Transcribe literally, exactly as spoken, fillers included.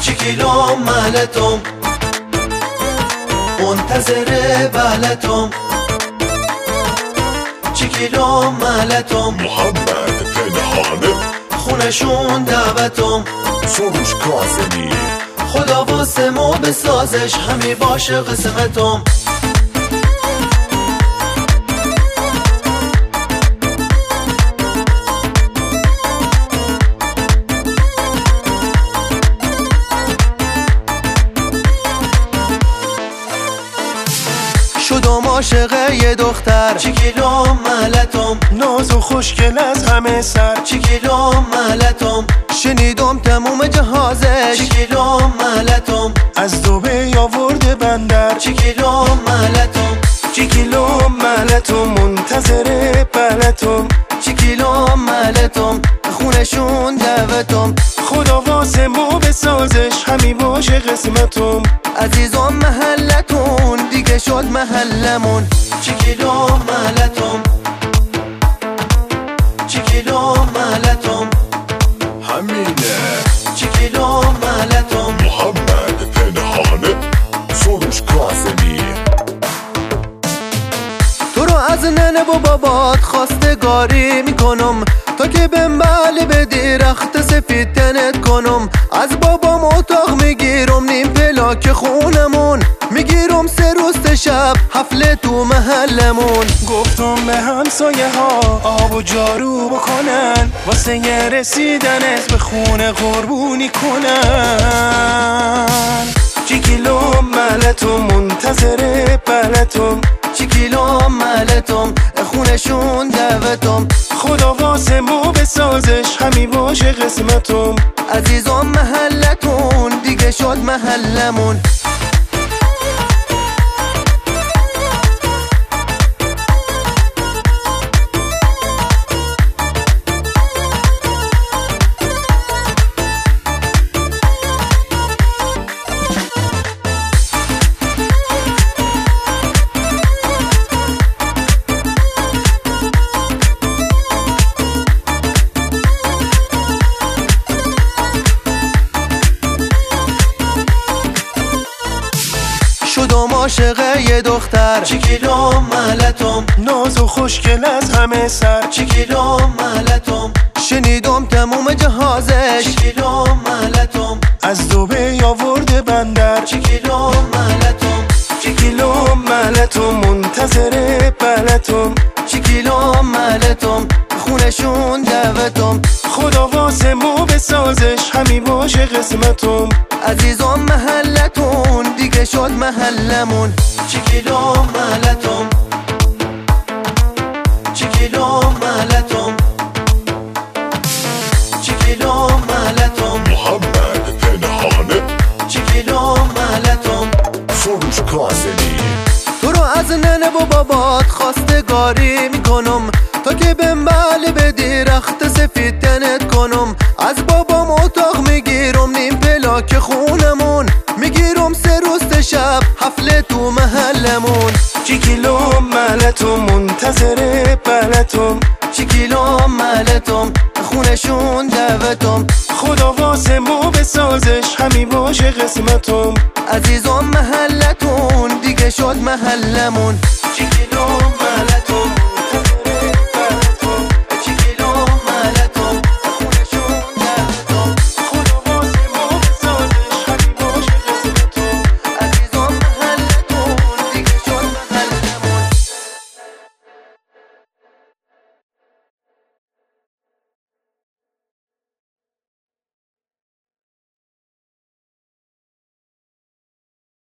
چیکیلوم ملتم منتظر بلتم چیکیلوم ملتم محمد پنهانه خونشون دعوتم سروش کاظمی خدا واسه ما بسازش همی باشه قسمتم شدم عاشق یه دختر چیکیلوم ملتم ناز و خوشگل از همه سر چیکیلوم ملتم شنیدم تموم جهازش چیکیلوم ملتم از دبی آورده بندر چیکیلوم ملتم چیکیلوم ملتم منتظر بلتم چیکیلوم ملتم خونشون دعوتم خدا واسه ما بسازش همی باشه قسمتم عزیزم محلتون دیگه شد محلمون چیکیلوم ملتم چیکیلوم ملتم همینه چیکیلوم ملتم محمد پنهانه سروش کاظمی تو رو از ننه و بابات خواستگاری میکنم تا که بنبال به درخت سفید تنت کنم از بابام اتاق میگیرم نیم پلاک خونمون میگیرم سه روز شب حفله تو محلمون گفتم به همسایه ها آب و جارو بکنن واسه یه رسیدنت به خونه قربونی کنن چیکیلوم ملتم منتظر بلتم چیکیلوم ملتم خونشون دعوتم خدا واسه ما بسازش همی باشه قسمتم عزیزم محلتون دیگه شد محلمون شدم عاشق یه دختر چیکیلوم ملتم ناز و خوشگل از همه سر چیکیلوم ملتم شنیدم تموم جهازش چیکیلوم ملتم از دبی آورده بندر چیکیلوم ملتم چیکیلوم ملتم منتظر بلتم چیکیلوم ملتم خونشون دعوتم خدا واسه ما بسازش همی باشه قسمتم عزیزم محلتون دیگه شد محلمون چیکیلوم ملتم چیکیلوم ملتم چیکیلوم ملتم محمد پنهانه چیکیلوم ملتم سروش کاظمی تو رو از ننه و بابات خواستگاری میکنم تا که بنبال به درخت سفید تنت کنم از بابام اتاق میگیرم نیم پلاک خونمون میگیرم سه روز شب حفله تو محلمون چیکیلوم ملتم منتظر بلتم چیکیلوم ملتم خونشون دعوتم خدا واسه ما بسازش همی باشه قسمتم عزیزم محلتون دیگه شد محلمون چیکیلوم ملتم